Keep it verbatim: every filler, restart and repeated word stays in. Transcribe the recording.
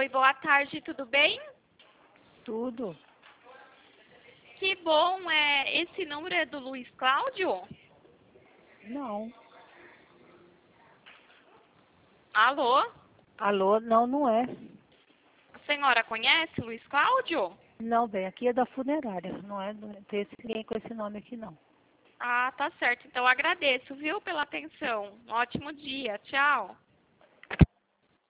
Oi, boa tarde, tudo bem? Tudo. Que bom, é, esse número é do Luiz Cláudio? Não. Alô? Alô? Não, não é. A senhora conhece Luiz Cláudio? Não, bem, aqui é da funerária. Não é, não tem esse- ninguém com esse nome aqui, não. Ah, tá certo. Então agradeço, viu, pela atenção. Um ótimo dia. Tchau.